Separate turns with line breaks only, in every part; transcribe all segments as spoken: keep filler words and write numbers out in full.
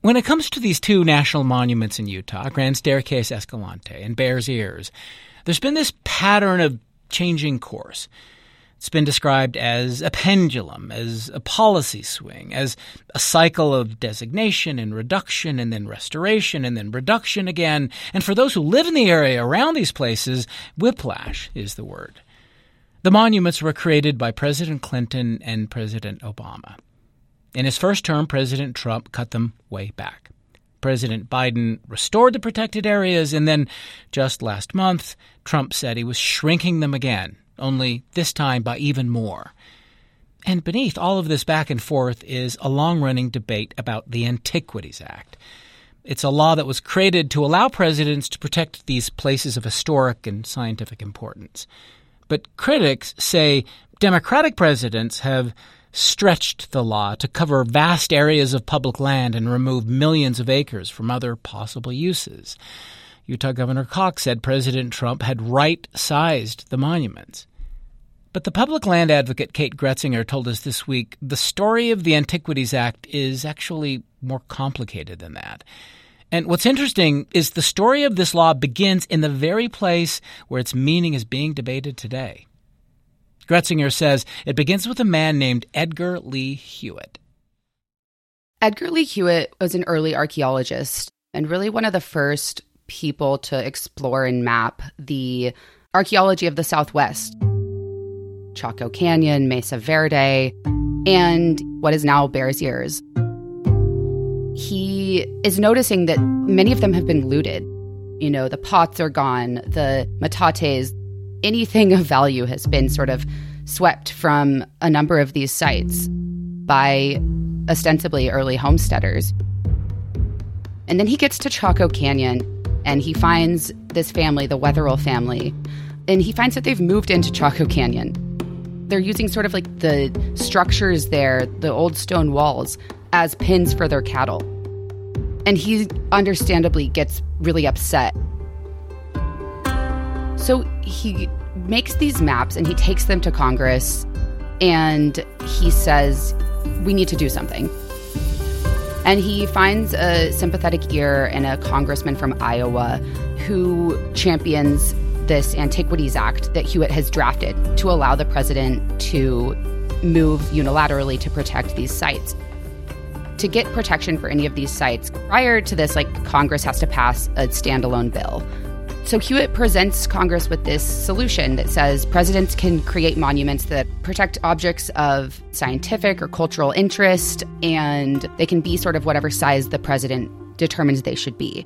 When it comes to these two national monuments in Utah, Grand Staircase Escalante and Bears Ears, there's been this pattern of changing course. It's been described as a pendulum, as a policy swing, as a cycle of designation and reduction and then restoration and then reduction again. And for those who live in the area around these places, whiplash is the word. The monuments were created by President Clinton and President Obama. In his first term, President Trump cut them way back. President Biden restored the protected areas, and then just last month, Trump said he was shrinking them again, only this time by even more. And beneath all of this back and forth is a long-running debate about the Antiquities Act. It's a law that was created to allow presidents to protect these places of historic and scientific importance. But critics say Democratic presidents have stretched the law to cover vast areas of public land and remove millions of acres from other possible uses. Utah Governor Cox said President Trump had right-sized the monuments. But the public land advocate Kate Gretzinger told us this week the story of the Antiquities Act is actually more complicated than that. And what's interesting is the story of this law begins in the very place where its meaning is being debated today. Gretzinger says it begins with a man named Edgar Lee Hewitt.
Edgar Lee Hewitt was an early archaeologist and really one of the first people to explore and map the archaeology of the Southwest. Chaco Canyon, Mesa Verde, and what is now Bears Ears. He is noticing that many of them have been looted. You know, the pots are gone, the metates, anything of value has been sort of swept from a number of these sites by ostensibly early homesteaders. And then he gets to Chaco Canyon and he finds this family, the Wetherill family, and he finds that they've moved into Chaco Canyon. They're using sort of like the structures there, the old stone walls, as pens for their cattle. And he understandably gets really upset. So he makes these maps and he takes them to Congress and he says, we need to do something. And he finds a sympathetic ear in a congressman from Iowa who champions this Antiquities Act that Hewitt has drafted to allow the president to move unilaterally to protect these sites. To get protection for any of these sites, prior to this, like, Congress has to pass a standalone bill. So Hewitt presents Congress with this solution that says presidents can create monuments that protect objects of scientific or cultural interest, and they can be sort of whatever size the president determines they should be.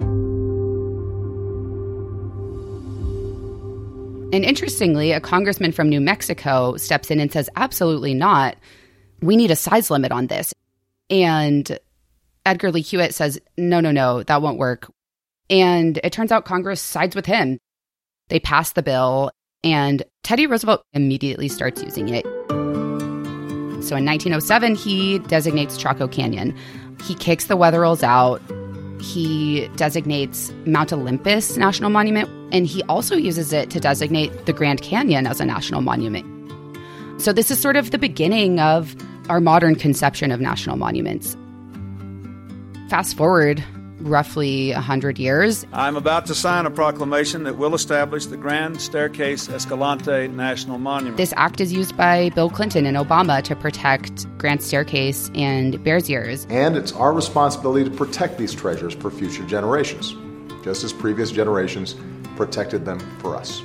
And interestingly, a congressman from New Mexico steps in and says, absolutely not. We need a size limit on this. And Edgar Lee Hewitt says, no, no, no, that won't work. And it turns out Congress sides with him. They pass the bill, and Teddy Roosevelt immediately starts using it. So in nineteen oh seven, he designates Chaco Canyon. He kicks the Wetherills out. He designates Mount Olympus National Monument, and he also uses it to designate the Grand Canyon as a national monument. So this is sort of the beginning of our modern conception of national monuments. Fast forward roughly one hundred years.
I'm about to sign a proclamation that will establish the Grand Staircase Escalante National Monument.
This act is used by Bill Clinton and Obama to protect Grand Staircase and Bears Ears.
And it's our responsibility to protect these treasures for future generations, just as previous generations protected them for us.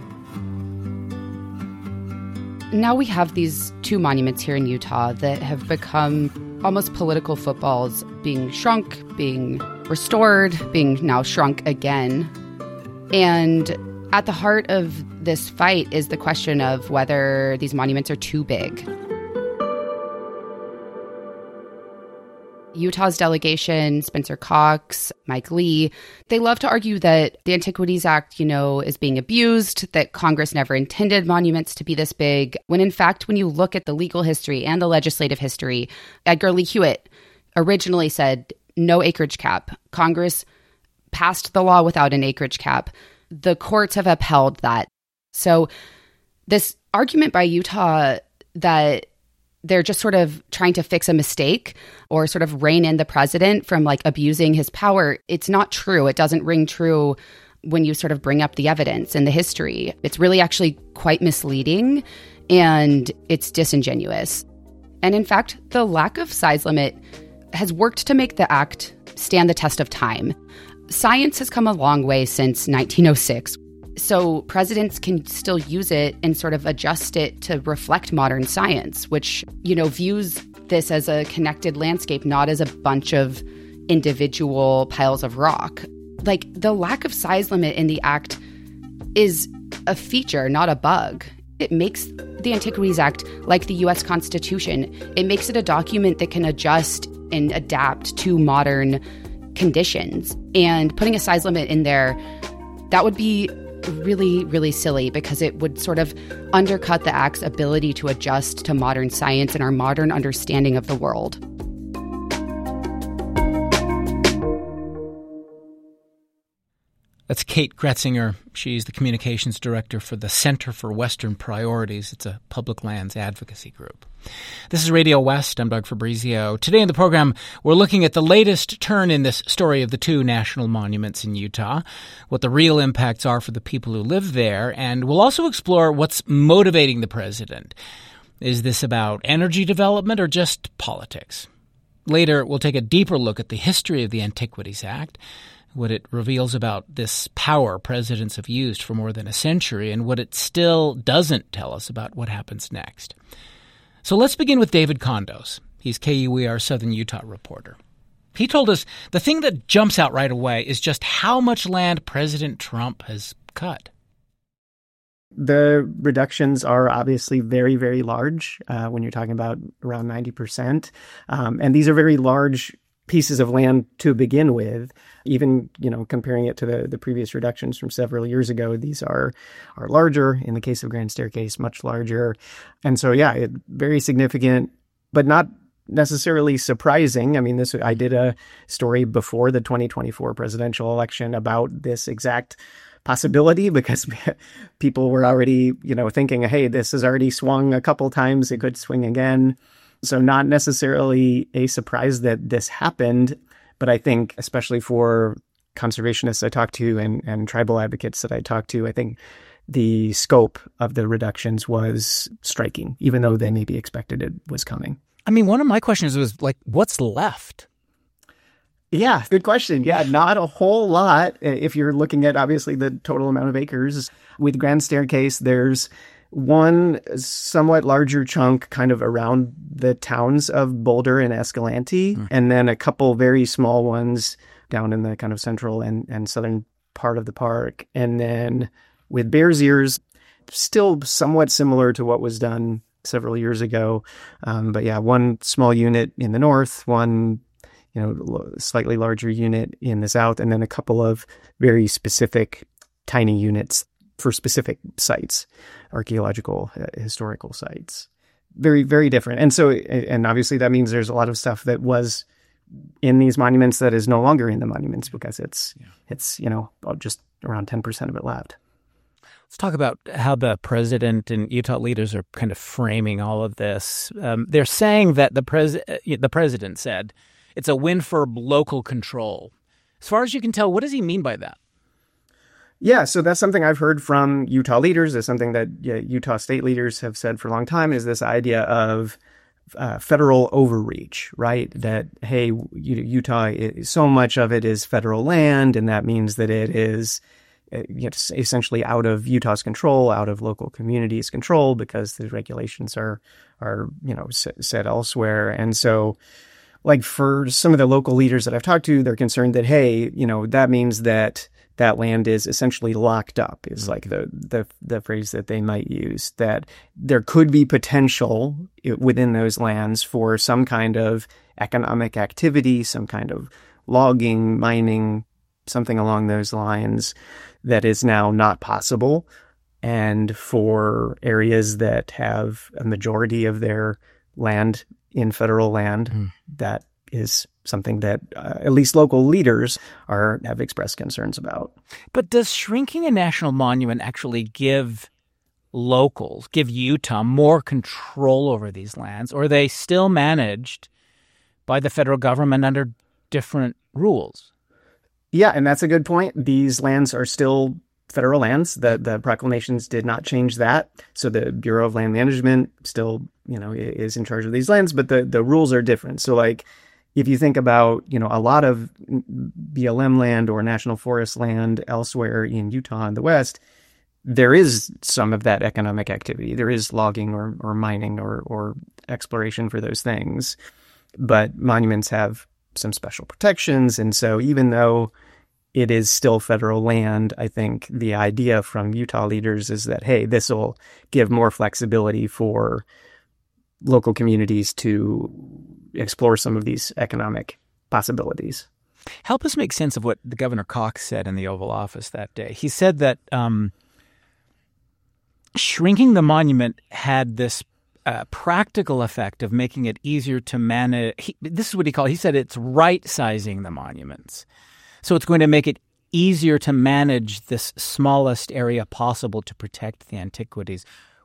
Now we have these two monuments here in Utah that have become almost political footballs, being shrunk, being restored, being now shrunk again. And at the heart of this fight is the question of whether these monuments are too big. Utah's delegation, Spencer Cox, Mike Lee, they love to argue that the Antiquities Act, you know, is being abused, that Congress never intended monuments to be this big, when in fact, when you look at the legal history and the legislative history, Edgar Lee Hewitt originally said no acreage cap. Congress passed the law without an acreage cap. The courts have upheld that. So this argument by Utah that they're just sort of trying to fix a mistake or sort of rein in the president from like abusing his power. It's not true. It doesn't ring true when you sort of bring up the evidence and the history. It's really actually quite misleading and it's disingenuous. And in fact, the lack of size limit has worked to make the act stand the test of time. Science has come a long way since nineteen oh six. So presidents can still use it and sort of adjust it to reflect modern science, which, you know, views this as a connected landscape, not as a bunch of individual piles of rock. Like, the lack of size limit in the act is a feature, not a bug. It makes the Antiquities Act like the U S Constitution. It makes it a document that can adjust and adapt to modern conditions. And putting a size limit in there, that would be really, really silly because it would sort of undercut the Act's ability to adjust to modern science and our modern understanding of the world.
That's Kate Gretzinger. She's the communications director for the Center for Western Priorities. It's a public lands advocacy group. This is Radio West. I'm Doug Fabrizio. Today in the program, we're looking at the latest turn in this story of the two national monuments in Utah, what the real impacts are for the people who live there, and we'll also explore what's motivating the president. Is this about energy development or just politics? Later, we'll take a deeper look at the history of the Antiquities Act, what it reveals about this power presidents have used for more than a century, and what it still doesn't tell us about what happens next. So let's begin with David Condos. He's K U E R Southern Utah reporter. He told us the thing that jumps out right away is just how much land President Trump has cut.
The reductions are obviously very, very large uh, when you're talking about around ninety percent. Um, and these are very large pieces of land to begin with. Even, you know, comparing it to the, the previous reductions from several years ago, these are are larger. In the case of Grand Staircase, much larger. And so, yeah, it, very significant, but not necessarily surprising. I mean, this I did a story before the twenty twenty-four presidential election about this exact possibility because people were already, you know, thinking, hey, this has already swung a couple times. It could swing again. So not necessarily a surprise that this happened, but I think especially for conservationists I talked to and, and tribal advocates that I talked to, I think the scope of the reductions was striking, even though they maybe expected it was coming.
I mean, one of my questions was like, what's left?
Yeah, good question. Yeah, not a whole lot. If you're looking at obviously the total amount of acres with Grand Staircase, there's one somewhat larger chunk kind of around the towns of Boulder and Escalante, mm. and then a couple very small ones down in the kind of central and, and southern part of the park. And then with Bears Ears, still somewhat similar to what was done several years ago. Um, but yeah, one small unit in the north, one you know slightly larger unit in the south, and then a couple of very specific tiny units for specific sites, archaeological, uh, historical sites. Very, very different. And so, and obviously that means there's a lot of stuff that was in these monuments that is no longer in the monuments because it's, yeah. it's you know, just around ten percent of it left.
Let's talk about how the president and Utah leaders are kind of framing all of this. Um, they're saying that the, pres- the president said it's a win for local control. As far as you can tell, what does he mean by that?
Yeah, so that's something I've heard from Utah leaders. It's something that yeah, Utah state leaders have said for a long time is this idea of uh, federal overreach, right? That, hey, Utah, so much of it is federal land, and that means that it is you know, essentially out of Utah's control, out of local communities' control, because the regulations are, are you know, set elsewhere. And so, like, for some of the local leaders that I've talked to, they're concerned that, hey, you know, that means that that land is essentially locked up, is like the, the the phrase that they might use, that there could be potential within those lands for some kind of economic activity, some kind of logging, mining, something along those lines that is now not possible. And for areas that have a majority of their land in federal land, mm. that is something that uh, at least local leaders are have expressed concerns about.
But does shrinking a national monument actually give locals, give Utah more control over these lands, or are they still managed by the federal government under different rules?
Yeah, and that's a good point. These lands are still federal lands. The the proclamations did not change that. So the Bureau of Land Management still, you know, is in charge of these lands, but the, the rules are different. So like if you think about, you know, a lot of B L M land or national forest land elsewhere in Utah and the West, there is some of that economic activity. There is logging or, or mining or, or exploration for those things. But monuments have some special protections. And so even though it is still federal land, I think the idea from Utah leaders is that, hey, this will give more flexibility for local communities to explore some of these economic possibilities.
Help us make sense of what the Governor Cox said in the Oval Office that day. He said that um, shrinking the monument had this uh, practical effect of making it easier to manage. He, this is what he called, he said it's right-sizing the monuments. So it's going to make it easier to manage this smallest area possible to protect the antiquities.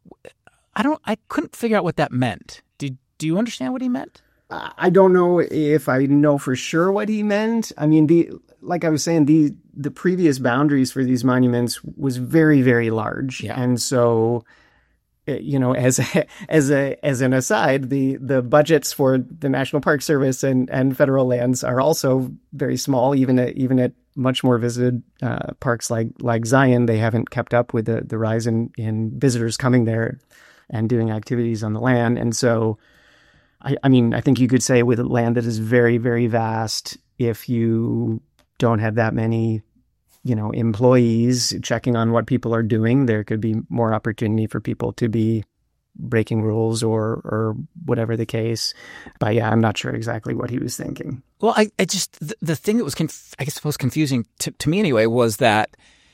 I don't. I couldn't figure out what that meant. Did do you understand what he meant?
I don't know if I know for sure what he meant. I mean, the like I was saying, the the previous boundaries for these monuments was very, very large,
yeah.
and so, you know, as a, as a as an aside, the the budgets for the National Park Service and, and federal lands are also very small. Even at even at much more visited uh, parks like like Zion, they haven't kept up with the the rise in in visitors coming there and doing activities on the land, and so. I, I mean, I think you could say with land that is very, very vast, if you don't have that many, you know, employees checking on what people are doing, there could be more opportunity for people to be breaking rules or or whatever the case. But yeah, I'm not sure exactly what he was thinking.
Well, I, I just the, the thing that was, conf- I suppose, confusing to, to me anyway was that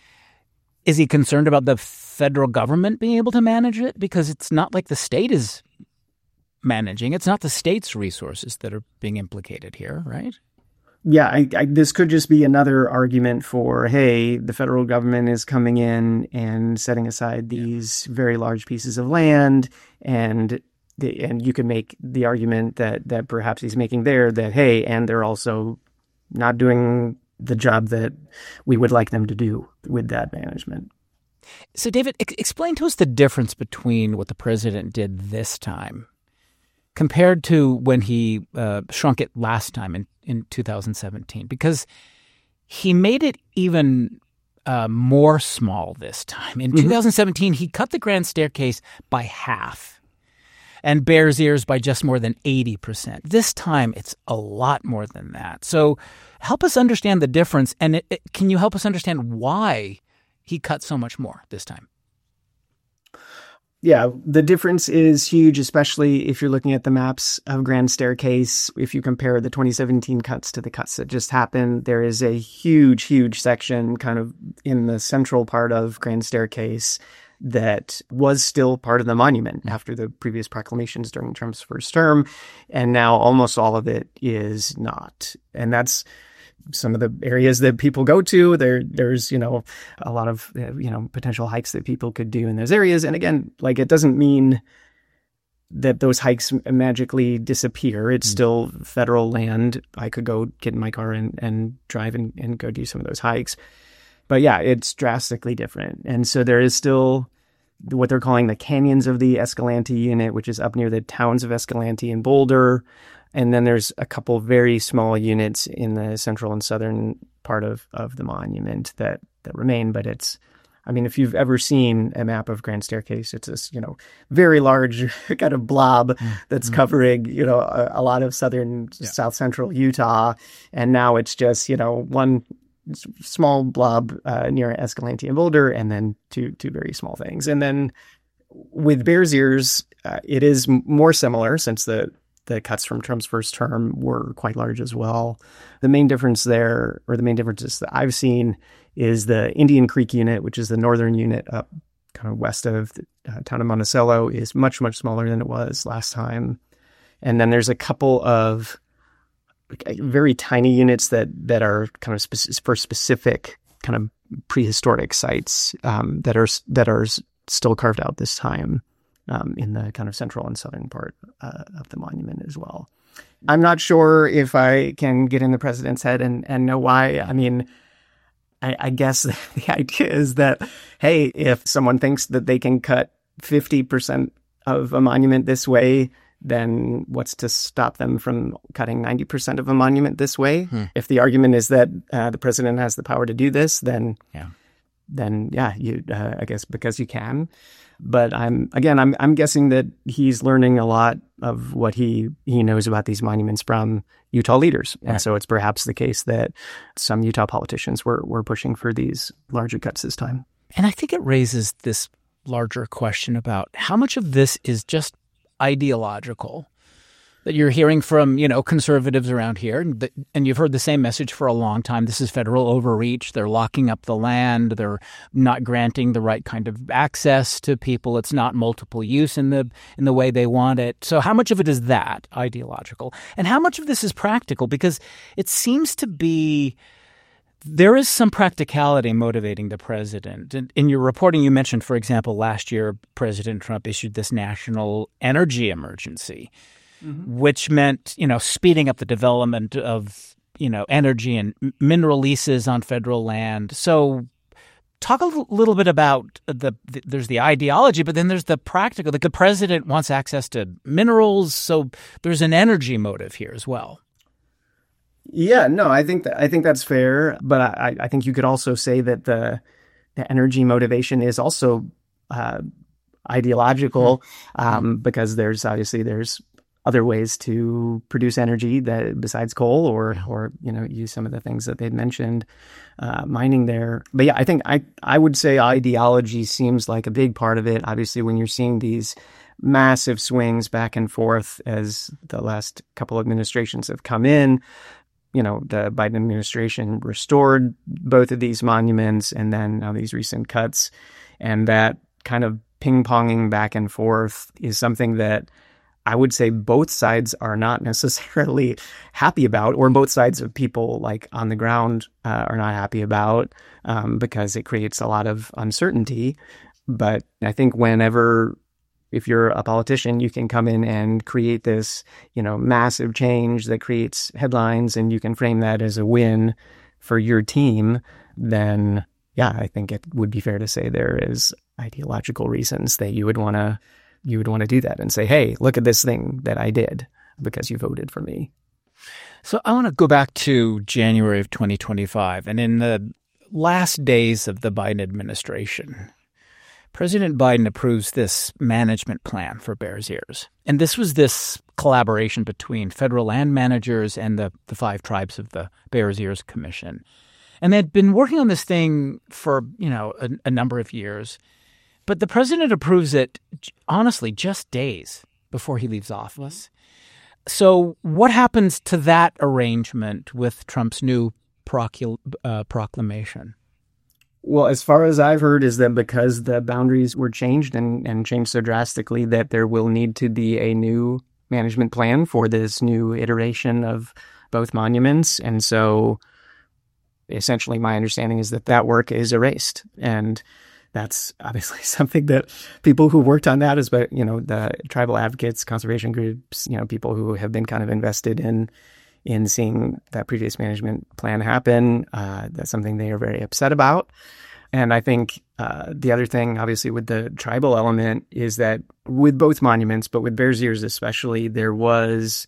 is he concerned about the federal government being able to manage it? Because it's not like the state is managing. It's not the state's resources that are being implicated here, right?
Yeah, I, I, this could just be another argument for, hey, the federal government is coming in and setting aside these yeah. very large pieces of land, and the, and you could make the argument that that perhaps he's making there that, hey, and they're also not doing the job that we would like them to do with that management.
So, David, ex- explain to us the difference between what the president did this time compared to when he uh, shrunk it last time in, in two thousand seventeen, because he made it even uh, more small this time. In mm-hmm. two thousand seventeen, he cut the grand staircase by half and Bears Ears by just more than eighty percent. This time, it's a lot more than that. So help us understand the difference, and it, it, can you help us understand why he cut so much more this time?
Yeah, the difference is huge, especially if you're looking at the maps of Grand Staircase. If you compare the twenty seventeen cuts to the cuts that just happened, there is a huge, huge section kind of in the central part of Grand Staircase that was still part of the monument after the previous proclamations during Trump's first term. And now almost all of it is not. And that's some of the areas that people go to. There, there's, you know, a lot of, uh, you know, potential hikes that people could do in those areas. And again, like, it doesn't mean that those hikes magically disappear. It's mm. still federal land. I could go get in my car and, and drive and, and go do some of those hikes. But yeah, it's drastically different. And so there is still what they're calling the Canyons of the Escalante unit, which is up near the towns of Escalante and Boulder. And then there's a couple very small units in the central and southern part of, of the monument that, that remain. But it's, I mean, if you've ever seen a map of Grand Staircase, it's this, you know, very large kind of blob mm-hmm. that's covering, you know, a, a lot of southern, yeah. south central Utah. And now it's just, you know, one small blob uh, near Escalante and Boulder, and then two two very small things. And then with Bears Ears, uh, it is more similar since the the cuts from Trump's first term were quite large as well. The main difference there, or the main differences that I've seen, is the Indian Creek unit, which is the northern unit up kind of west of the uh, town of Monticello, is much, much smaller than it was last time. And then there's a couple of very tiny units that, that are kind of spe- for specific kind of prehistoric sites um, that are that are still carved out this time um, in the kind of central and southern part uh, of the monument as well. I'm not sure if I can get in the president's head and, and know why. I mean, I, I guess the idea is that, hey, if someone thinks that they can cut fifty percent of a monument this way, then what's to stop them from cutting ninety percent of a monument this way? Hmm. If the argument is that uh, the president has the power to do this, then, yeah, then yeah, you uh, I guess because you can. But I'm again, I'm I'm guessing that he's learning a lot of what he he knows about these monuments from Utah leaders, and right. so it's perhaps the case that some Utah politicians were were pushing for these larger cuts this time.
And I think it raises this larger question about how much of this is just ideological, that you're hearing from, you know, conservatives around here, and, the, and you've heard the same message for a long time. This is federal overreach. They're locking up the land. They're not granting the right kind of access to people. It's not multiple use in the in the way they want it. So how much of it is that ideological, and how much of this is practical? Because it seems to be there is some practicality motivating the president. In, in your reporting, you mentioned, for example, last year President Trump issued this national energy emergency. Mm-hmm. Which meant, you know, speeding up the development of, you know, energy and mineral leases on federal land. So talk a l- little bit about the, the, there's the ideology, but then there's the practical. Like the president wants access to minerals, so there's an energy motive here as well.
Yeah, no, I think that, I think that's fair. But I, I think you could also say that the, the energy motivation is also uh, ideological mm-hmm. um, because there's obviously there's other ways to produce energy that besides coal or, or, you know, use some of the things that they'd mentioned, uh, mining there. But yeah, I think I, I would say ideology seems like a big part of it. Obviously, when you're seeing these massive swings back and forth as the last couple of administrations have come in, you know, the Biden administration restored both of these monuments and then now these recent cuts. And that kind of ping-ponging back and forth is something that I would say both sides are not necessarily happy about, or both sides of people like on the ground uh, are not happy about um, because it creates a lot of uncertainty. But I think whenever, if you're a politician, you can come in and create this, you know, massive change that creates headlines and you can frame that as a win for your team, then yeah, I think it would be fair to say there is ideological reasons that you would want to you would want to do that and say, hey, look at this thing that I did because you voted for me.
So I want to go back to January of twenty twenty-five. And in the last days of the Biden administration, President Biden approves this management plan for Bears Ears. And this was this collaboration between federal land managers and the, the five tribes of the Bears Ears Commission. And they'd been working on this thing for, you know, a, a number of years. But the president approves it, honestly, just days before he leaves office. So what happens to that arrangement with Trump's new procul- uh, proclamation?
Well, as far as I've heard is that because the boundaries were changed and, and changed so drastically that there will need to be a new management plan for this new iteration of both monuments. And so essentially my understanding is that that work is erased. And that's obviously something that people who worked on that is, but, you know, the tribal advocates, conservation groups, you know, people who have been kind of invested in in seeing that previous management plan happen. Uh, that's something they are very upset about. And I think uh, the other thing, obviously, with the tribal element is that with both monuments, but with Bears Ears especially, there was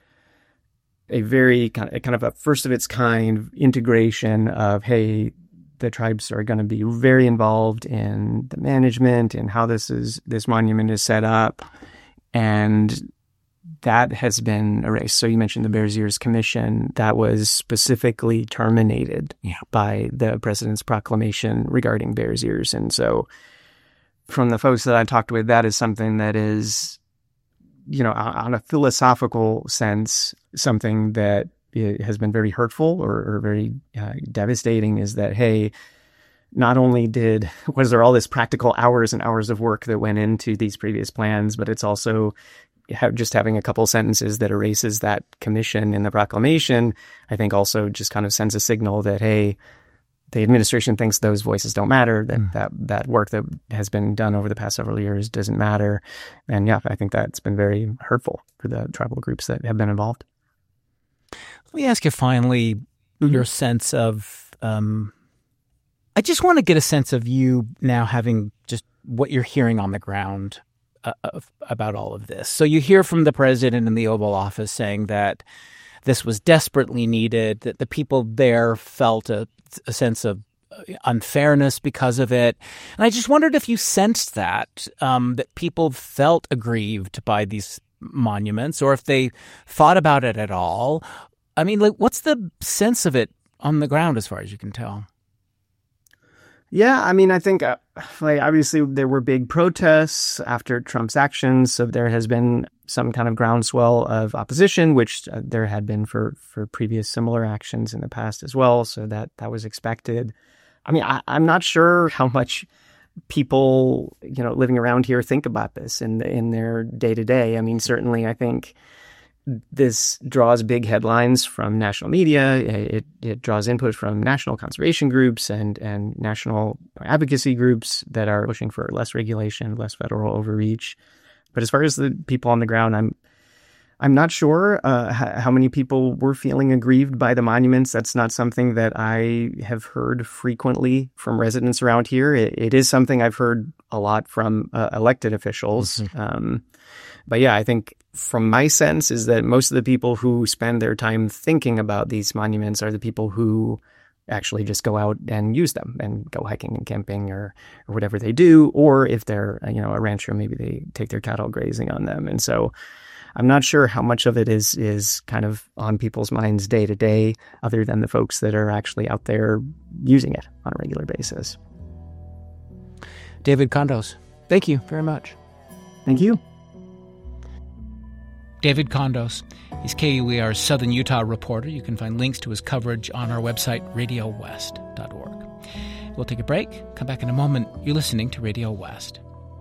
a very kind of, kind of a first of its kind integration of, hey, the tribes are going to be very involved in the management and how this is this monument is set up, and that has been erased. So you mentioned the Bears Ears Commission that was specifically terminated yeah. by the president's proclamation regarding Bears Ears, and so from the folks that I talked with, that is something that is, you know, on a philosophical sense, something that it has been very hurtful or, or very uh, devastating is that, hey, not only did, was there all this practical hours and hours of work that went into these previous plans, but it's also have, just having a couple sentences that erases that commission in the proclamation, I think also just kind of sends a signal that, hey, the administration thinks those voices don't matter, that, mm. that that work that has been done over the past several years doesn't matter. And yeah, I think that's been very hurtful for the tribal groups that have been involved.
Let me ask you finally mm-hmm. your sense of, um, I just want to get a sense of you now having just what you're hearing on the ground uh, of, about all of this. So you hear from the president in the Oval Office saying that this was desperately needed, that the people there felt a, a sense of unfairness because of it. And I just wondered if you sensed that, um, that people felt aggrieved by these monuments, or if they thought about it at all. I mean, like, what's the sense of it on the ground as far as you can tell?
Yeah, I mean, I think uh, like obviously there were big protests after Trump's actions, so there has been some kind of groundswell of opposition, which uh, there had been for, for previous similar actions in the past as well. So that that was expected. I mean, I, I'm not sure how much people, you know, living around here think about this in in their day to day. I mean, certainly, I think this draws big headlines from national media. It it draws input from national conservation groups and and national advocacy groups that are pushing for less regulation, less federal overreach. But as far as the people on the ground, I'm I'm not sure uh, how many people were feeling aggrieved by the monuments. That's not something that I have heard frequently from residents around here. It, it is something I've heard a lot from uh, elected officials. Mm-hmm. Um, but yeah, I think from my sense is that most of the people who spend their time thinking about these monuments are the people who actually just go out and use them and go hiking and camping or, or whatever they do. Or if they're, you know, a rancher, maybe they take their cattle grazing on them. And so I'm not sure how much of it is is kind of on people's minds day to day, other than the folks that are actually out there using it on a regular basis.
David Condos, thank you very much.
Thank you.
David Condos. He's K U E R's Southern Utah reporter. You can find links to his coverage on our website, radio west dot org. We'll take a break. Come back in a moment. You're listening to Radio West.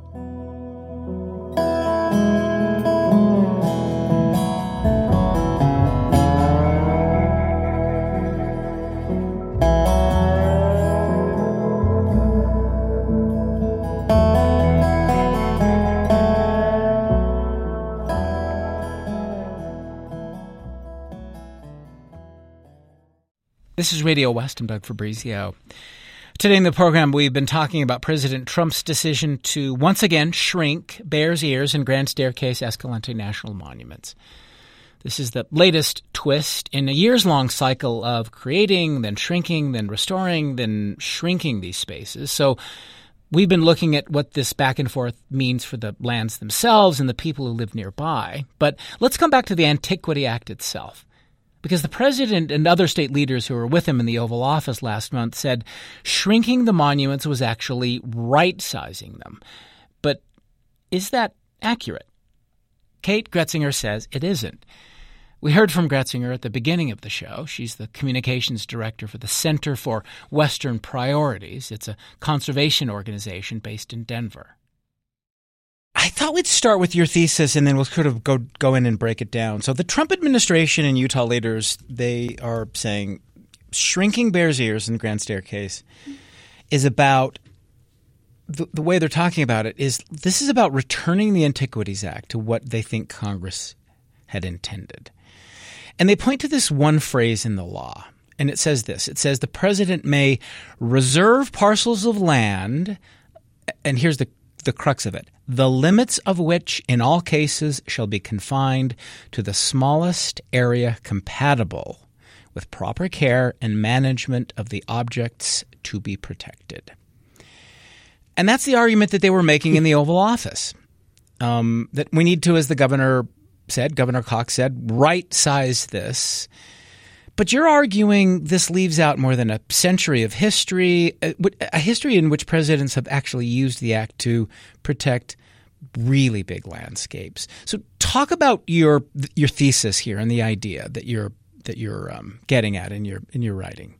This is Radio West. I'm Doug Fabrizio. Today in the program, we've been talking about President Trump's decision to once again shrink Bears Ears and Grand Staircase Escalante National Monuments. This is the latest twist in a years-long cycle of creating, then shrinking, then restoring, then shrinking these spaces. So we've been looking at what this back and forth means for the lands themselves and the people who live nearby. But let's come back to the Antiquity Act itself. Because the president and other state leaders who were with him in the Oval Office last month said shrinking the monuments was actually right-sizing them. But is that accurate? Kate Gretzinger says it isn't. We heard from Gretzinger at the beginning of the show. She's the communications director for the Center for Western Priorities. It's a conservation organization based in Denver. I thought we'd start with your thesis and then we'll sort of go go in and break it down. So the Trump administration and Utah leaders, they are saying shrinking Bears Ears and Grand Staircase is about the, the way they're talking about it is this is about returning the Antiquities Act to what they think Congress had intended. And they point to this one phrase in the law, and it says this. It says the president may reserve parcels of land, and here's the the crux of it, the limits of which in all cases shall be confined to the smallest area compatible with proper care and management of the objects to be protected. And that's the argument that they were making in the Oval Office, um, that we need to, as the governor said, Governor Cox said, right-size this. But you're arguing this leaves out more than a century of history, a history in which presidents have actually used the act to protect really big landscapes. So talk about your your thesis here and the idea that you're that you're um, getting at in your in your writing.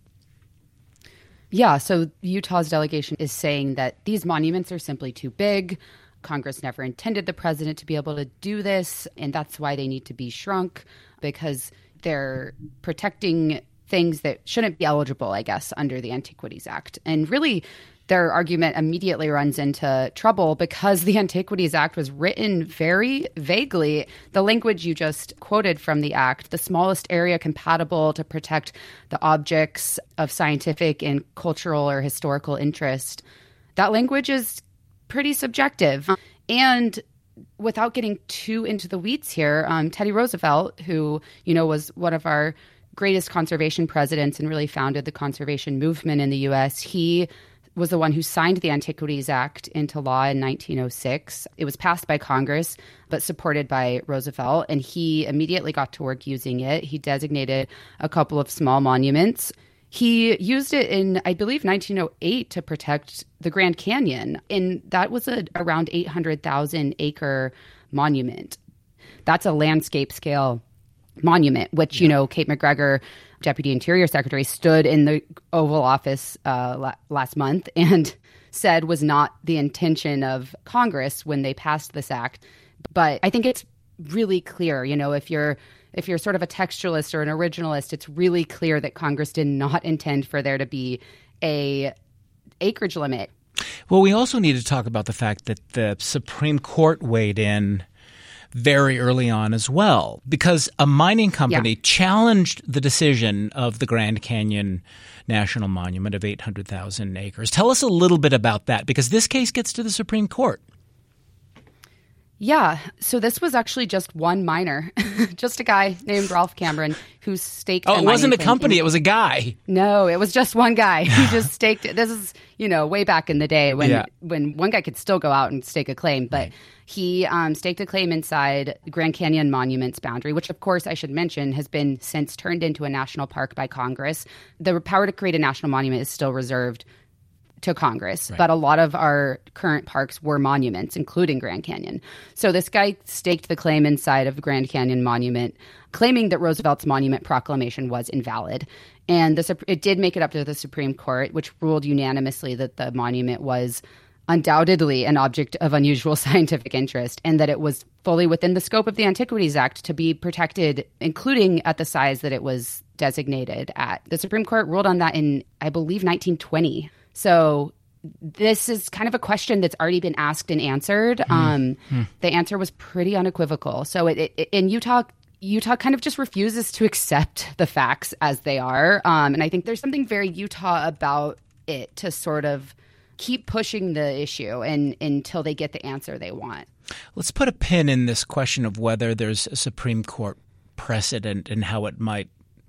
Yeah, so Utah's delegation is saying that these monuments are simply too big. Congress never intended the president to be able to do this, and that's why they need to be shrunk, because they're protecting things that shouldn't be eligible, I guess, under the Antiquities Act. And really, their argument immediately runs into trouble because the Antiquities Act was written very vaguely. The language you just quoted from the Act, the smallest area compatible to protect the objects of scientific and cultural or historical interest, that language is pretty subjective. And without getting too into the weeds here, um, Teddy Roosevelt, who, you know, was one of our greatest conservation presidents and really founded the conservation movement in the U S, he was the one who signed the Antiquities Act into law in nineteen oh six. It was passed by Congress, but supported by Roosevelt, and he immediately got to work using it. He designated a couple of small monuments. He used it in, I believe, nineteen oh eight to protect the Grand Canyon, and that was a around eight hundred thousand acre monument. That's a landscape scale monument, which, you know, Kate McGregor, Deputy Interior Secretary, stood in the Oval Office uh, la- last month and said was not the intention of Congress when they passed this act. But I think it's really clear, you know, if you're if you're sort of a textualist or an originalist, it's really clear that Congress did not intend for there to be a acreage limit.
Well, we also need to talk about the fact that the Supreme Court weighed in very early on as well, because a mining company yeah. challenged the decision of the Grand Canyon National Monument of eight hundred thousand acres. Tell us a little bit about that, because this case gets to the Supreme Court.
Yeah. So this was actually just one miner, just a guy named Ralph Cameron who staked.
Oh, it wasn't a company. In- it was a guy.
No, it was just one guy. He just staked it. This is, you know, way back in the day when yeah. when one guy could still go out and stake a claim. But right. he um, staked a claim inside Grand Canyon Monument's boundary, which, of course, I should mention, has been since turned into a national park by Congress. The power to create a national monument is still reserved to Congress, right. but a lot of our current parks were monuments, including Grand Canyon. So this guy staked the claim inside of the Grand Canyon Monument, claiming that Roosevelt's monument proclamation was invalid. And the, it did make it up to the Supreme Court, which ruled unanimously that the monument was undoubtedly an object of unusual scientific interest and that it was fully within the scope of the Antiquities Act to be protected, including at the size that it was designated at. The Supreme Court ruled on that in, I believe, nineteen twenty. So this is kind of a question that's already been asked and answered. Mm. Um, mm. The answer was pretty unequivocal. So it, it, in Utah, Utah kind of just refuses to accept the facts as they are. Um, and I think there's something very Utah about it to sort of keep pushing the issue and until they get the answer they want.
Let's put a pin in this question of whether there's a Supreme Court precedent and how it might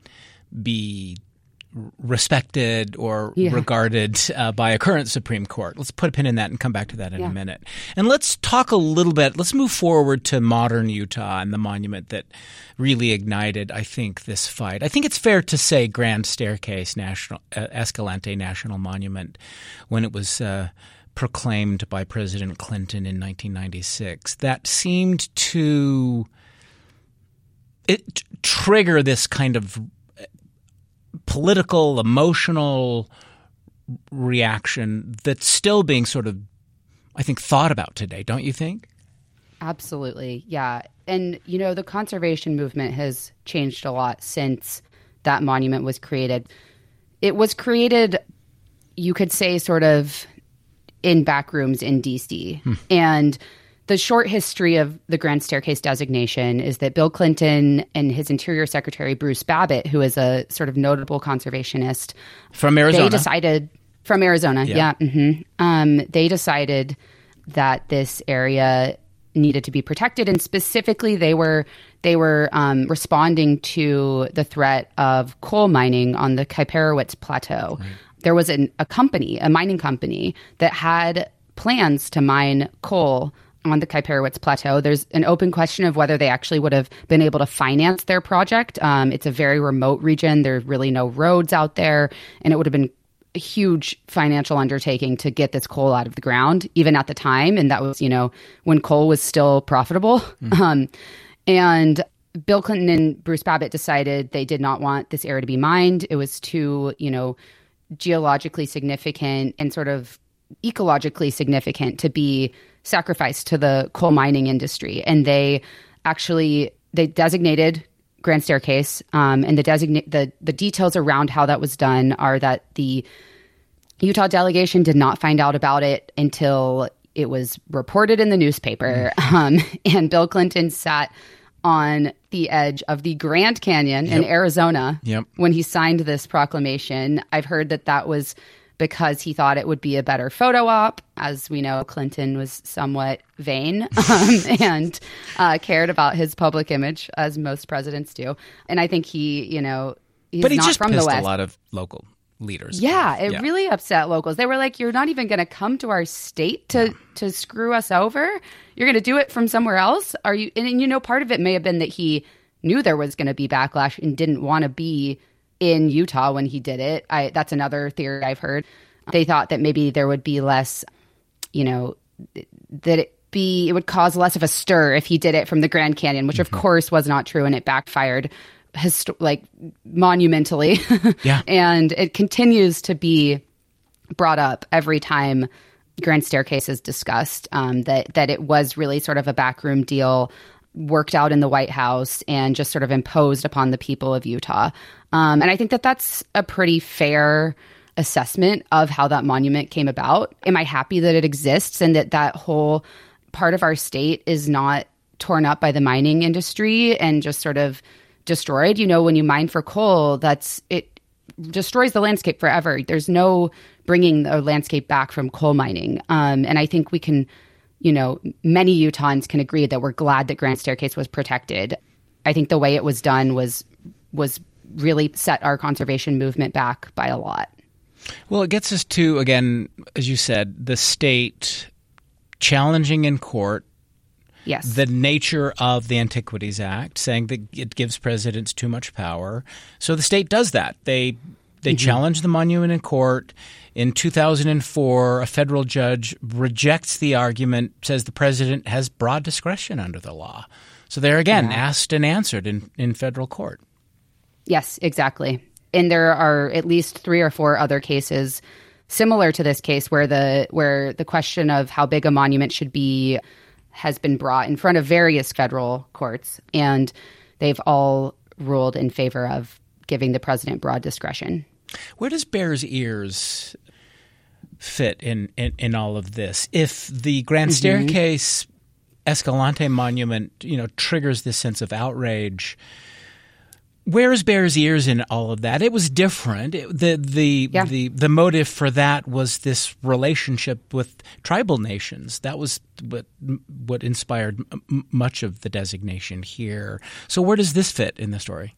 be respected or yeah. regarded uh, by a current Supreme Court. Let's put a pin in that and come back to that in yeah. a minute. And let's talk a little bit, let's move forward to modern Utah and the monument that really ignited, I think, this fight. I think it's fair to say Grand Staircase National uh, Escalante National Monument, when it was uh, proclaimed by President Clinton in nineteen ninety-six, that seemed to it trigger this kind of political, emotional reaction that's still being sort of, I think, thought about today, don't you think?
Absolutely, yeah. And, you know, the conservation movement has changed a lot since that monument was created. It was created, you could say, sort of in back rooms in D C. Hmm. And the short history of the Grand Staircase designation is that Bill Clinton and his Interior Secretary, Bruce Babbitt, who is a sort of notable conservationist.
From Arizona.
They decided, from Arizona, yeah. yeah mm-hmm, um, they decided that this area needed to be protected. And specifically, they were they were um, responding to the threat of coal mining on the Kuiperowitz Plateau. Right. There was an, a company, a mining company, that had plans to mine coal on the Kuiperowitz Plateau. There's an open question of whether they actually would have been able to finance their project. Um, it's a very remote region. There's really no roads out there, and it would have been a huge financial undertaking to get this coal out of the ground, even at the time. And that was, you know, when coal was still profitable. Mm. Um, and Bill Clinton and Bruce Babbitt decided they did not want this area to be mined. It was too, you know, geologically significant and sort of ecologically significant to be sacrificed to the coal mining industry. And they actually, they designated Grand Staircase, um, and the designate the the details around how that was done are that the Utah delegation did not find out about it until it was reported in the newspaper, um, and Bill Clinton sat on the edge of the Grand Canyon
Yep.
in Arizona
Yep.
when he signed this proclamation. I've heard that that was because he thought it would be a better photo op. As we know, Clinton was somewhat vain um, and uh, cared about his public image, as most presidents do. And I think he, you know, he's
But he
not
just
from the
pissed
West.
a lot of local leaders.
Yeah, it
Yeah.
really upset locals. They were like, "You're not even going to come to our state to to screw us over. You're going to do it from somewhere else." Are you? And, and you know, part of it may have been that he knew there was going to be backlash and didn't want to be in Utah when he did it. I that's another theory I've heard. They thought that maybe there would be less, you know, that it be it would cause less of a stir if he did it from the Grand Canyon, which of course was not true, and it backfired. Histo- like monumentally.
Yeah.
And it continues to be brought up every time Grand Staircase is discussed, um, that, that it was really sort of a backroom deal worked out in the White House and just sort of imposed upon the people of Utah. Um, and I think that that's a pretty fair assessment of how that monument came about. Am I happy that it exists and that that whole part of our state is not torn up by the mining industry and just sort of destroyed? You know, when you mine for coal, that's it destroys the landscape forever. There's no bringing the landscape back from coal mining. Um, and I think we can, you know, many Utahns can agree that we're glad that Grand Staircase was protected. I think the way it was done was was really set our conservation movement back by a lot.
Well, it gets us to, again, as you said, the state challenging in court
Yes.
the nature of the Antiquities Act, saying that it gives presidents too much power. So the state does that. They they
Mm-hmm.
challenge the monument in court. In two thousand four, a federal judge rejects the argument, says the president has broad discretion under the law. So they're, again,
Yeah.
asked and answered in, in federal court.
Yes, exactly. And there are at least three or four other cases similar to this case where the where the question of how big a monument should be has been brought in front of various federal courts, and they've all ruled in favor of giving the president broad discretion.
Where does Bears Ears fit in, in, in all of this? If the Grand
Mm-hmm.
Staircase Escalante monument, you know, triggers this sense of outrage, where is Bears Ears in all of that? It was different. It, the the
Yeah.
the the motive for that was this relationship with tribal nations. That was what what inspired m- much of the designation here. So where does this fit in the story?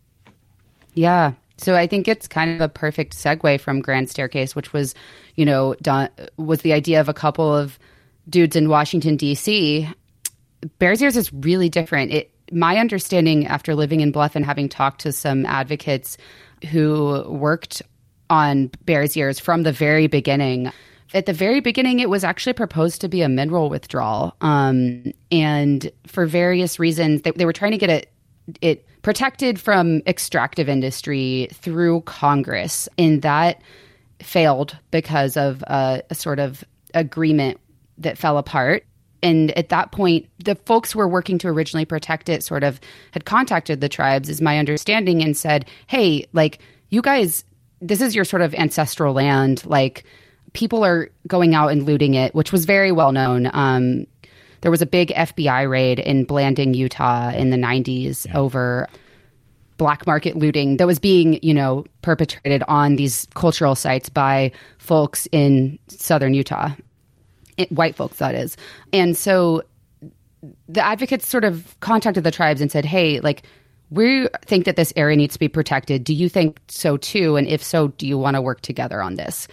Yeah. So I think it's kind of a perfect segue from Grand Staircase, which was, you know, done, was the idea of a couple of dudes in Washington, D C. Bears Ears is really different. It, my understanding after living in Bluff and having talked to some advocates who worked on Bears Ears from the very beginning, at the very beginning, it was actually proposed to be a mineral withdrawal. Um, and for various reasons, they, they were trying to get it, it protected from extractive industry through Congress. And that failed because of a, a sort of agreement that fell apart. And at that point, the folks who were working to originally protect it sort of had contacted the tribes, is my understanding, and said, hey, like, you guys, this is your sort of ancestral land. Like, people are going out and looting it, which was very well known. Um, there was a big F B I raid in Blanding, Utah in the nineties yeah. over black market looting that was being, you know, perpetrated on these cultural sites by folks in southern Utah. It, white folks, that is. And so the advocates sort of contacted the tribes and said, hey, like, we think that this area needs to be protected. Do you think so too? And if so, do you want to work together on this?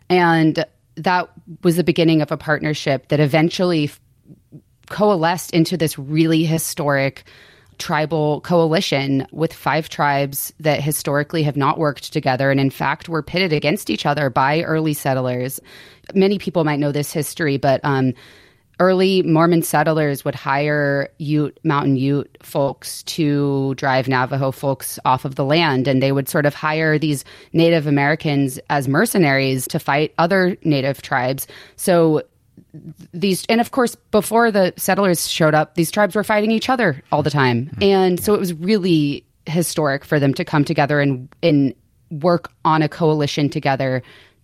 And that was the beginning of a partnership that eventually f- coalesced into this really historic tribal coalition with five tribes that historically have not worked together and in fact were pitted against each other by early settlers. Many people might know this history, but um, early Mormon settlers would hire Ute, Mountain Ute folks to drive Navajo folks off of the land, and they would sort of hire these Native Americans as mercenaries to fight other Native tribes. So these, and of course, before the settlers showed up, these tribes were fighting each other all the time. And so it was really historic for them to come together and, and work on a coalition together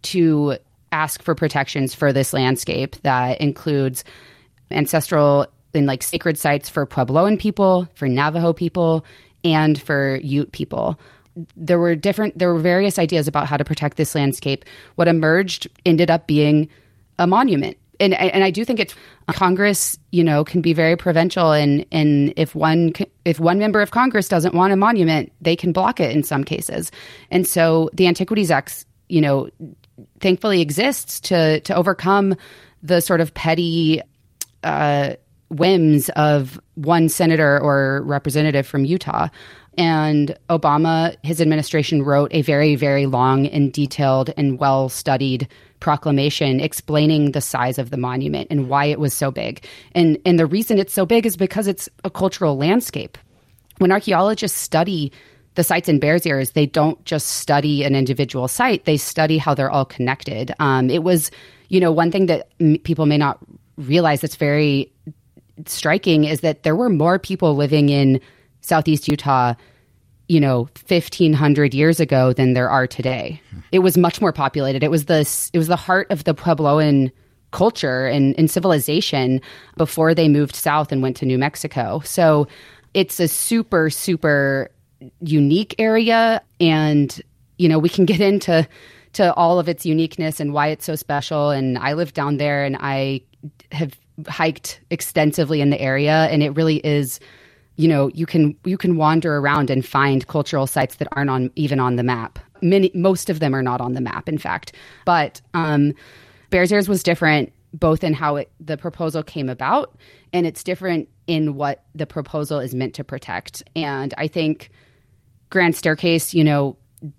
to ask for protections for this landscape that includes ancestral and like sacred sites for Puebloan people, for Navajo people, and for Ute people. There were different, there were various ideas about how to protect this landscape. What emerged ended up being a monument. And and I do think it's Congress, you know, can be very provincial, and and if one if one member of Congress doesn't want a monument, they can block it in some cases. And so the Antiquities Act, you know, thankfully exists to to overcome the sort of petty uh, whims of one senator or representative from Utah. And Obama, his administration wrote a very, very long and detailed and well-studied proclamation explaining the size of the monument and why it was so big. And and the reason it's so big is because it's a cultural landscape. When archaeologists study the sites in Bears Ears, they don't just study an individual site, they study how they're all connected. Um, it was, you know, one thing that m- people may not realize that's very striking is that there were more people living in Southeast Utah, you know, fifteen hundred years ago than there are today. It was much more populated. It was the, it was the heart of the Puebloan culture and, and civilization before they moved south and went to New Mexico. So it's a super, super unique area. And, you know, we can get into to all of its uniqueness and why it's so special. And I live down there and I have hiked extensively in the area, and it really is, you know, you can you can wander around and find cultural sites that aren't on even on the map. Many, most of them are not on the map, in fact. But um, Bears Ears was different both in how it, the proposal came about, and it's different in what the proposal is meant to protect. And I think Grand Staircase, you know,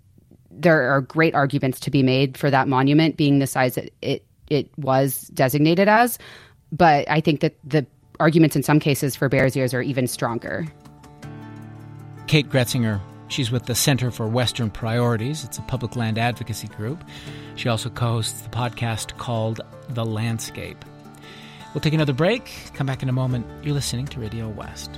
there are great arguments to be made for that monument being the size that it it was designated as. But I think that the arguments in some cases for Bears Ears are even stronger.
Kate Gretzinger, she's with the Center for Western Priorities. It's a public land advocacy group. She also co-hosts the podcast called The Landscape. We'll take another break, come back in a moment. You're listening to Radio West.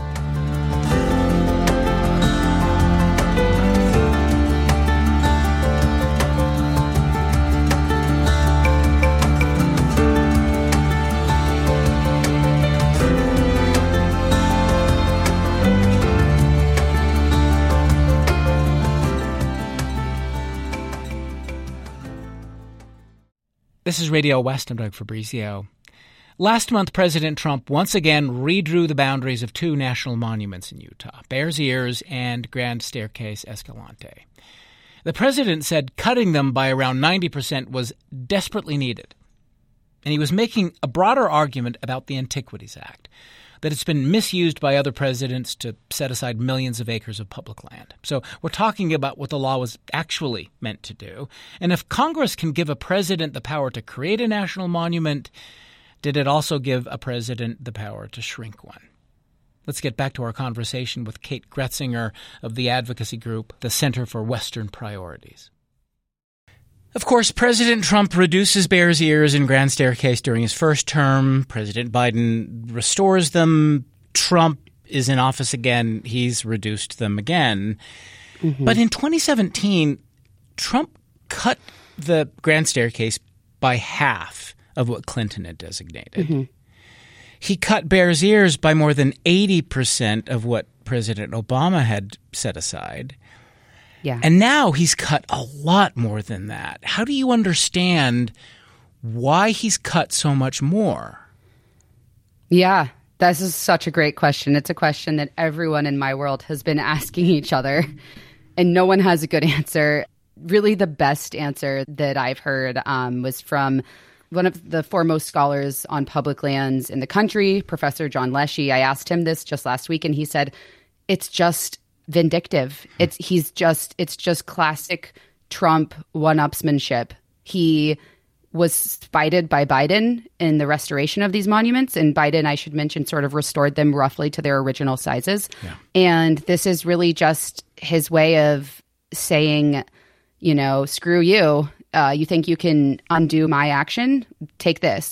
This is Radio West. I'm Doug Fabrizio. Last month, President Trump once again redrew the boundaries of two national monuments in Utah, Bears Ears and Grand Staircase Escalante. The president said cutting them by around ninety percent was desperately needed. And he was making a broader argument about the Antiquities Act, that it's been misused by other presidents to set aside millions of acres of public land. So we're talking about what the law was actually meant to do. And if Congress can give a president the power to create a national monument, did it also give a president the power to shrink one? Let's get back to our conversation with Kate Gretzinger of the advocacy group, the Center for Western Priorities. Of course, President Trump reduces Bears Ears and Grand Staircase during his first term. President Biden restores them. Trump is in office again. He's reduced them again. Mm-hmm. But in twenty seventeen, Trump cut the Grand Staircase by half of what Clinton had designated. Mm-hmm. He cut Bears Ears by more than eighty percent of what President Obama had set aside.
Yeah.
And now he's cut a lot more than that. How do you understand why he's cut so much more?
Yeah, this is such a great question. It's a question that everyone in my world has been asking each other, and no one has a good answer. Really, the best answer that I've heard um, was from one of the foremost scholars on public lands in the country, Professor John Leshy. I asked him this just last week, and he said, it's just vindictive. It's he's just it's just classic Trump one-upsmanship. He was spited by Biden in the restoration of these monuments, and Biden, I should mention, sort of restored them roughly to their original sizes. Yeah. And this is really just his way of saying, you know, screw you. Uh, you think you can undo my action? Take this.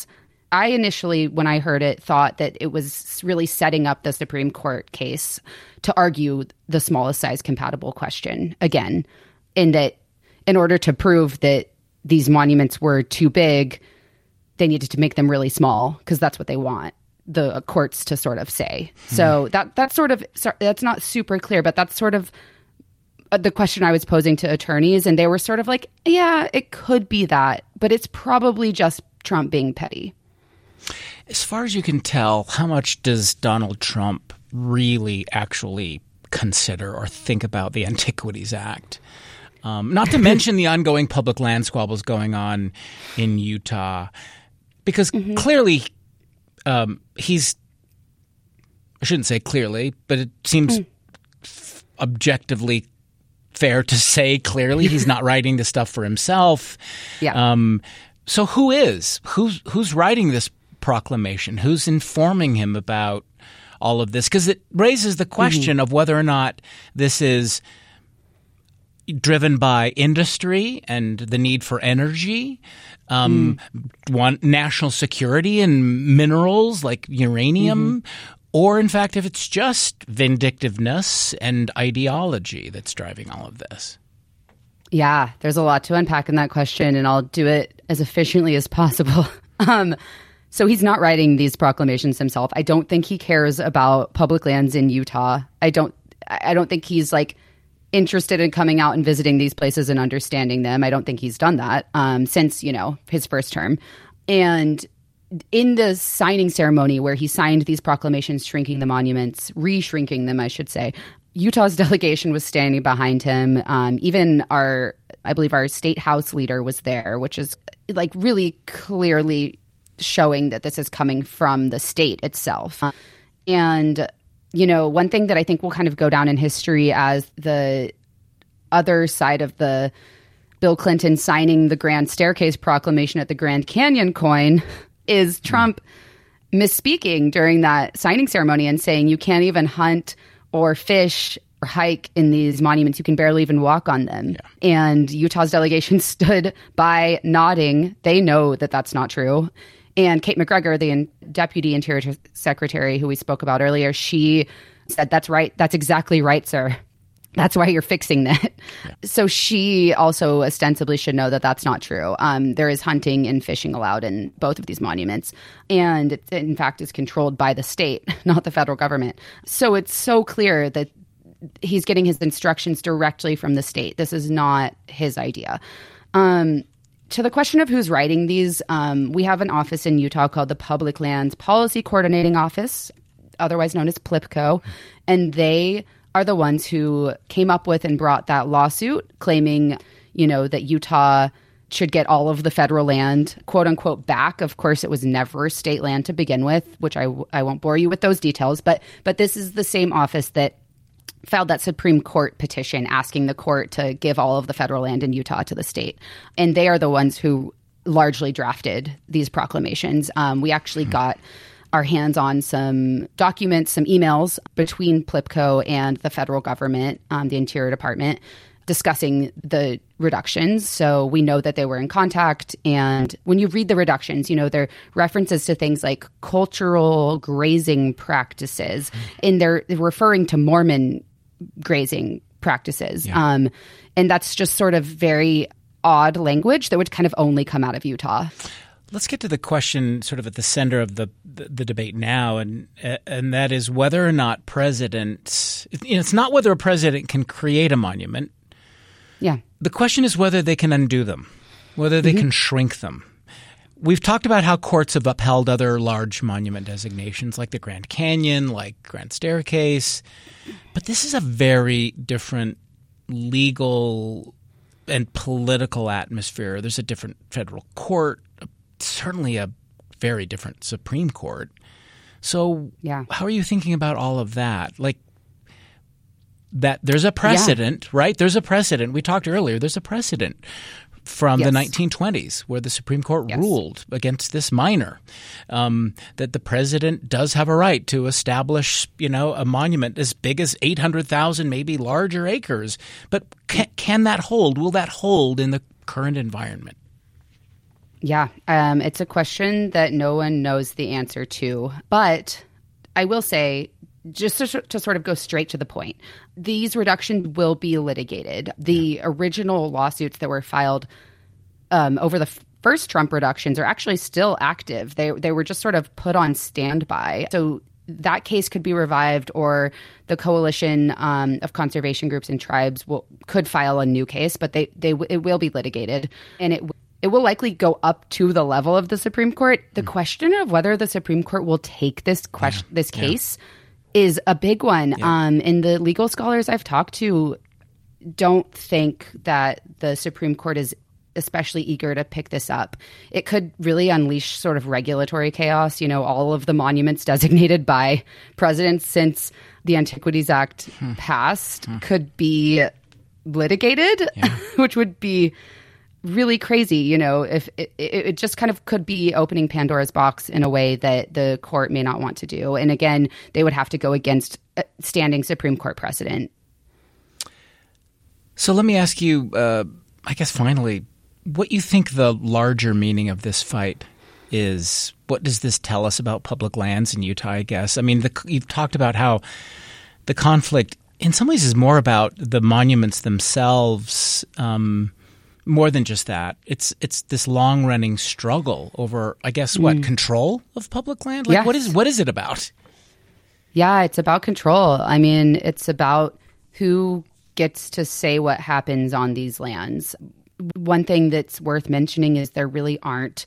I initially, when I heard it, thought that it was really setting up the Supreme Court case to argue the smallest size compatible question again, in that in order to prove that these monuments were too big, they needed to make them really small because that's what they want the courts to sort of say. Hmm. So that that's sort of, that's not super clear, but that's sort of the question I was posing to attorneys, and they were sort of like, yeah, it could be that, but it's probably just Trump being petty.
As far as you can tell, how much does Donald Trump really actually consider or think about the Antiquities Act? Um, not to mention the ongoing public land squabbles going on in Utah, because mm-hmm. clearly um, he's – I shouldn't say clearly, but it seems mm. f- objectively fair to say clearly he's not writing this stuff for himself.
Yeah.
Um, so who is? Who's who's writing this proclamation? Who's informing him about all of this? Because it raises the question mm-hmm. of whether or not this is driven by industry and the need for energy, um, mm. one, national security and minerals like uranium, mm-hmm. or in fact, if it's just vindictiveness and ideology that's driving all of this.
Yeah, there's a lot to unpack in that question, and I'll do it as efficiently as possible. um, so he's not writing these proclamations himself. I don't think he cares about public lands in Utah. I don't. I don't think he's like interested in coming out and visiting these places and understanding them. I don't think he's done that um, since you know his first term. And in the signing ceremony where he signed these proclamations, shrinking the monuments, re-shrinking them, I should say, Utah's delegation was standing behind him. Um, even our, I believe our state house leader was there, which is like really clearly showing that this is coming from the state itself. And, you know, one thing that I think will kind of go down in history as the other side of the Bill Clinton signing the Grand Staircase Proclamation at the Grand Canyon coin is Trump misspeaking during that signing ceremony and saying you can't even hunt or fish or hike in these monuments. You can barely even walk on them. Yeah. And Utah's delegation stood by nodding. They know that that's not true. And Kate McGregor, the in- Deputy Interior Secretary who we spoke about earlier, she said, that's right. That's exactly right, sir. That's why you're fixing that. Yeah. So she also ostensibly should know that that's not true. Um, there is hunting and fishing allowed in both of these monuments. And it, in fact, is controlled by the state, not the federal government. So it's so clear that he's getting his instructions directly from the state. This is not his idea. Um, to the question of who's writing these, um, we have an office in Utah called the Public Lands Policy Coordinating Office, otherwise known as P L I P C O. And they are the ones who came up with and brought that lawsuit claiming, you know, that Utah should get all of the federal land, quote unquote, back. Of course, it was never state land to begin with, which I, I won't bore you with those details. But but this is the same office that filed that Supreme Court petition asking the court to give all of the federal land in Utah to the state. And they are the ones who largely drafted these proclamations. Um, we actually mm-hmm. got our hands on some documents, some emails between P L I P C O and the federal government, um, the Interior Department, discussing the reductions. So we know that they were in contact. And when you read the reductions, you know, they're references to things like cultural grazing practices, and they're referring to Mormon grazing practices. Yeah. Um, and that's just sort of very odd language that would kind of only come out of Utah.
Let's get to the question sort of at the center of the, the, the debate now, and and that is whether or not presidents – you know, it's not whether a president can create a monument.
Yeah.
The question is whether they can undo them, whether they mm-hmm. can shrink them. We've talked about how courts have upheld other large monument designations like the Grand Canyon, like Grand Staircase, but this is a very different legal and political atmosphere. There's a different federal court, certainly a very different Supreme Court. So yeah. How are you thinking about all of that? Like that there's a precedent, yeah. right? There's a precedent. We talked earlier. There's a precedent from yes. the nineteen twenties where the Supreme Court yes. ruled against this minor um, that the president does have a right to establish, you know, a monument as big as eight hundred thousand, maybe larger acres. But can, can that hold? Will that hold in the current environment?
Yeah, um, it's a question that no one knows the answer to. But I will say, just to, to sort of go straight to the point, these reductions will be litigated. The original lawsuits that were filed um, over the f- first Trump reductions are actually still active. They they were just sort of put on standby. So that case could be revived, or the coalition um, of conservation groups and tribes will could file a new case, but they they it will be litigated, and it it will likely go up to the level of the Supreme Court. The mm. question of whether the Supreme Court will take this question yeah. this case yeah. is a big one. Yeah. Um, and the legal scholars I've talked to don't think that the Supreme Court is especially eager to pick this up. It could really unleash sort of regulatory chaos. You know, all of the monuments designated by presidents since the Antiquities Act hmm. passed hmm. could be litigated, yeah. which would be really crazy. You know, if it, it just kind of could be opening Pandora's box in a way that the court may not want to do. And again, they would have to go against a standing Supreme Court precedent.
So let me ask you, uh, I guess finally, what you think the larger meaning of this fight is. What does this tell us about public lands in Utah, I guess? I mean, the, you've talked about how the conflict in some ways is more about the monuments themselves, um, more than just that. It's it's this long-running struggle over, I guess, what, mm. control of public land? Like,
yes.
what is what is it about?
Yeah, it's about control. I mean, it's about who gets to say what happens on these lands. One thing that's worth mentioning is there really aren't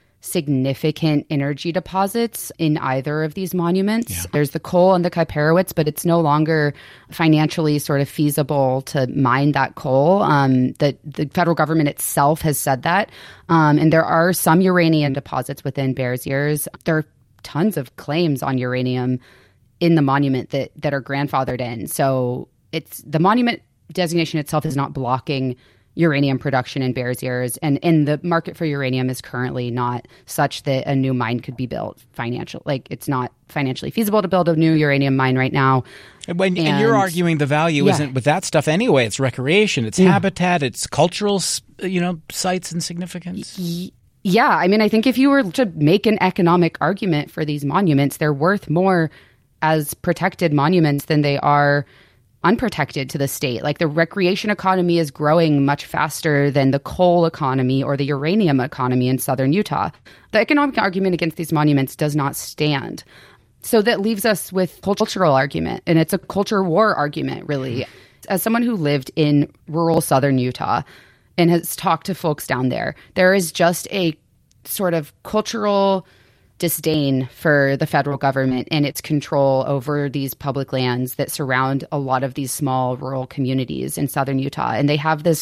significant energy deposits in either of these monuments. Yeah. There's the coal and the Kuiperowitz, but it's no longer financially sort of feasible to mine that coal. Um, the, the federal government itself has said that. Um, and there are some uranium deposits within Bears Ears. There are tons of claims on uranium in the monument that, that are grandfathered in. So it's the monument designation itself is not blocking uranium production in Bears Ears, and, and the market for uranium is currently not such that a new mine could be built financial. Like, it's not financially feasible to build a new uranium mine right now.
And, when, and, and you're arguing the value yeah. isn't with that stuff anyway. It's recreation, it's yeah. habitat, it's cultural, you know, sites and significance.
Y- yeah, I mean, I think if you were to make an economic argument for these monuments, they're worth more as protected monuments than they are unprotected to the state. Like, the recreation economy is growing much faster than the coal economy or the uranium economy in southern Utah. The economic argument against these monuments does not stand. So that leaves us with cultural argument, and it's a culture war argument, really. As someone who lived in rural southern Utah and has talked to folks down there, there is just a sort of cultural disdain for the federal government and its control over these public lands that surround a lot of these small rural communities in southern Utah. And they have this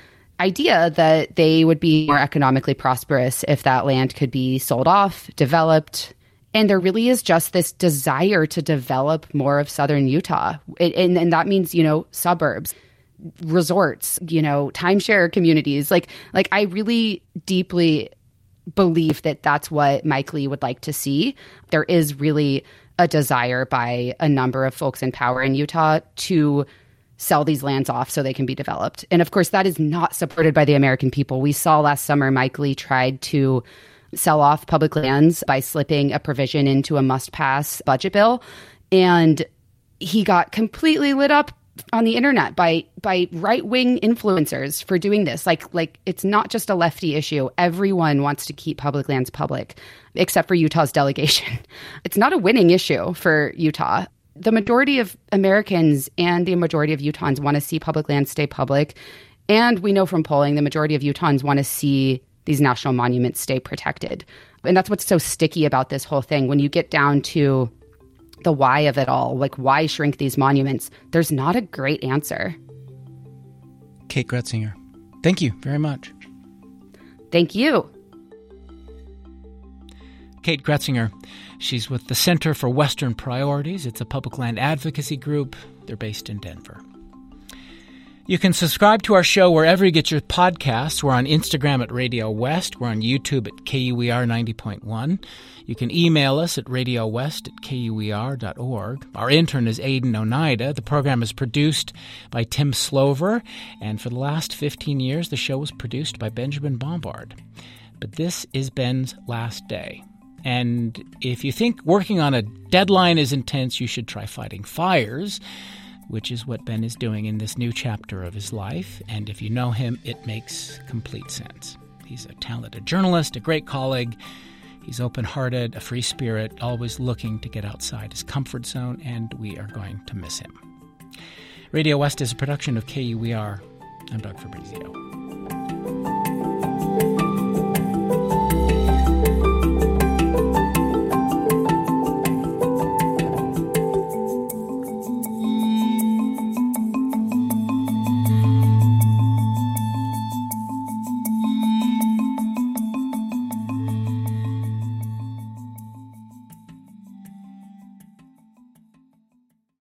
idea that they would be more economically prosperous if that land could be sold off, developed. And there really is just this desire to develop more of southern Utah. It, and, and that means, you know, suburbs, resorts, you know, timeshare communities. Like, like I really deeply believe that that's what Mike Lee would like to see. There is really a desire by a number of folks in power in Utah to sell these lands off so they can be developed. And of course, that is not supported by the American people. We saw last summer Mike Lee tried to sell off public lands by slipping a provision into a must-pass budget bill. And he got completely lit up on the internet by by right-wing influencers for doing this. Like, like it's not just a lefty issue. Everyone wants to keep public lands public, except for Utah's delegation. It's not a winning issue for Utah. The majority of Americans and the majority of Utahns want to see public lands stay public. And we know from polling, the majority of Utahns want to see these national monuments stay protected. And that's what's so sticky about this whole thing. When you get down to the why of it all, like why shrink these monuments, there's not a great answer.
Kate Gretzinger, thank you very much.
Thank you.
Kate Gretzinger, she's with the Center for Western Priorities. It's a public land advocacy group. They're based in Denver. You can subscribe to our show wherever you get your podcasts. We're on Instagram at Radio West. We're on YouTube at K U E R ninety point one. You can email us at radiowest at K U E R dot org. Our intern is Aidan Oneida. The program is produced by Tim Slover. And for the last fifteen years, the show was produced by Benjamin Bombard. but this is Ben's last day. And if you think working on a deadline is intense, you should try fighting fires, which is what Ben is doing in this new chapter of his life. And if you know him, it makes complete sense. He's a talented journalist, a great colleague. He's open-hearted, a free spirit, always looking to get outside his comfort zone, and we are going to miss him. Radio West is a production of K U E R. I'm Doug Fabrizio.